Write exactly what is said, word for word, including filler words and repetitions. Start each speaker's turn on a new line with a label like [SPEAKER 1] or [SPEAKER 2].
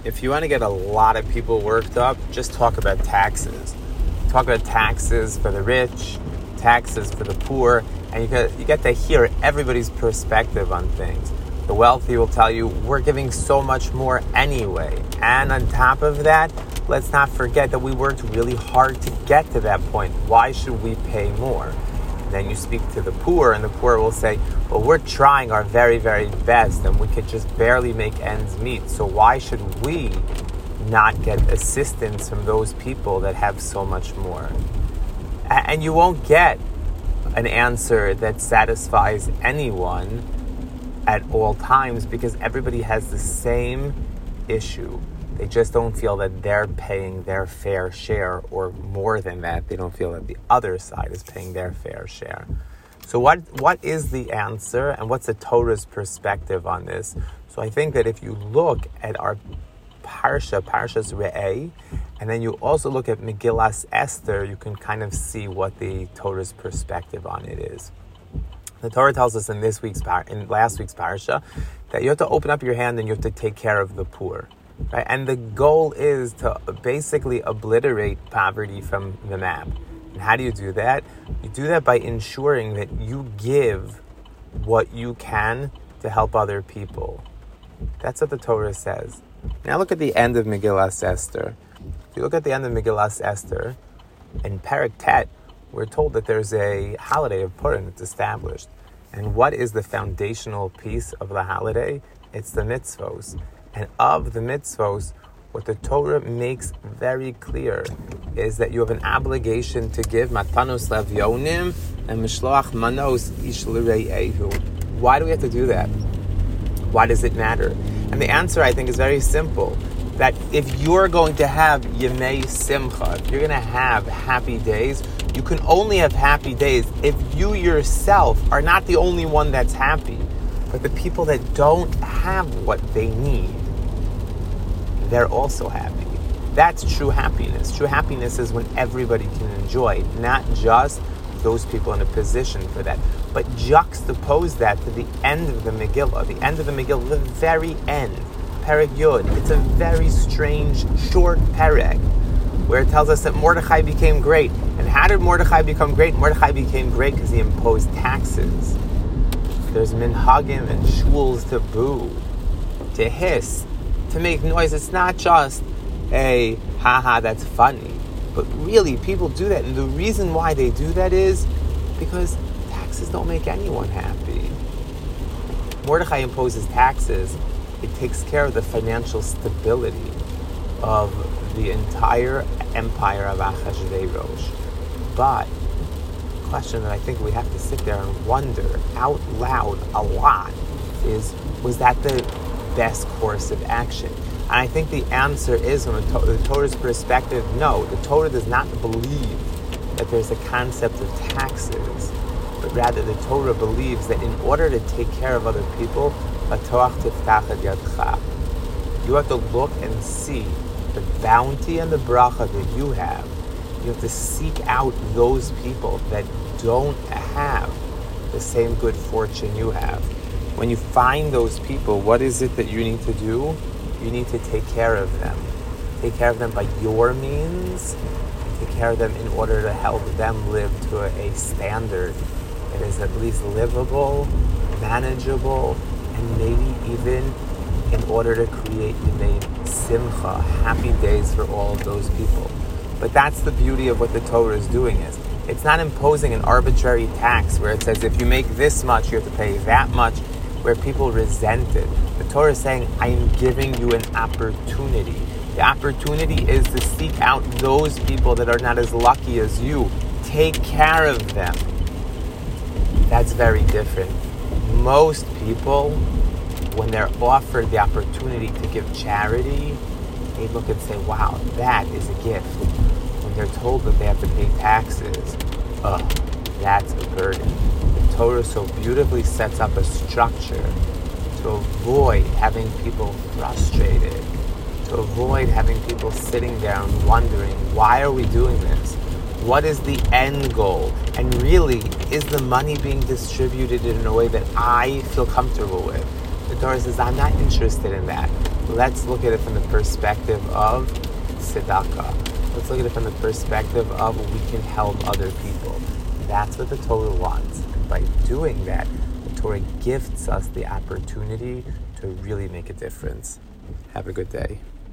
[SPEAKER 1] if you want to get a lot of people worked up, just talk about taxes. Talk about taxes for the rich, taxes for the poor, and you get, you get to hear everybody's perspective on things. The wealthy will tell you, we're giving so much more anyway. And on top of that, let's not forget that we worked really hard to get to that point. Why should we pay more? Then you speak to the poor, and the poor will say, well, we're trying our very, very best, and we could just barely make ends meet. So why should we not get assistance from those people that have so much more? And you won't get an answer that satisfies anyone at all times, because everybody has the same issue. They just don't feel that they're paying their fair share, or more than that, they don't feel that the other side is paying their fair share. So what what is the answer, and what's the Torah's perspective on this? So I think that if you look at our Parsha, Parshas Re'eh, and then you also look at Megillas Esther, you can kind of see what the Torah's perspective on it is. The Torah tells us in this week's par- in last week's Parsha that you have to open up your hand and you have to take care of the poor. Right? And the goal is to basically obliterate poverty from the map. And how do you do that? You do that by ensuring that you give what you can to help other people. That's what the Torah says. Now look at the end of Megillas Esther. If you look at the end of Megillas Esther, in Perek Tet, we're told that there's a holiday of Purim that's established. And what is the foundational piece of the holiday? It's the mitzvos. And of the mitzvos, what the Torah makes very clear is that you have an obligation to give matanos levyonim and mishloach manos ish l're'ehu. Why do we have to do that? Why does it matter? And the answer, I think, is very simple. That if you're going to have Yemei Simcha, if you're going to have happy days, you can only have happy days if you yourself are not the only one that's happy, but the people that don't have what they need, they're also happy. That's true happiness. True happiness is when everybody can enjoy, not just those people in a position for that. But juxtapose that to the end of the Megillah, the end of the Megillah, the very end, Perek Yud. It's a very strange, short Perek, where it tells us that Mordechai became great. And how did Mordechai become great? Mordechai became great because he imposed taxes. There's minhagim and shuls to boo, to hiss, to make noise. It's not just a haha, that's funny. But really, people do that. And the reason why they do that is because taxes don't make anyone happy. Mordechai imposes taxes. It takes care of the financial stability of the entire empire of Achashverosh. But the question that I think we have to sit there and wonder out loud a lot is, was that the best course of action? And I think the answer is, from the Torah's perspective, no. The Torah does not believe that there's a concept of taxes, but rather the Torah believes that in order to take care of other people, you have to look and see the bounty and the bracha that you have. You have to seek out those people that don't have the same good fortune you have. When you find those people, what is it that you need to do? You need to take care of them. Take care of them by your means. Take care of them in order to help them live to a, a standard that is at least livable, manageable, and maybe even in order to create Yemei Simcha, happy days for all of those people. But that's the beauty of what the Torah is doing. Is it's not imposing an arbitrary tax where it says if you make this much, you have to pay that much, where people resent it. The Torah is saying, I am giving you an opportunity. The opportunity is to seek out those people that are not as lucky as you. Take care of them. That's very different. Most people, when they're offered the opportunity to give charity, they look and say, wow, that is a gift. When they're told that they have to pay taxes, oh, that's a burden. The Torah so beautifully sets up a structure to avoid having people frustrated, to avoid having people sitting there and wondering, why are we doing this? What is the end goal? And really, is the money being distributed in a way that I feel comfortable with? The Torah says, I'm not interested in that. let's look at it from the perspective of tzedakah. Let's look at it from the perspective of we can help other people. That's what the Torah wants. And by doing that, the Torah gifts us the opportunity to really make a difference. Have a good day.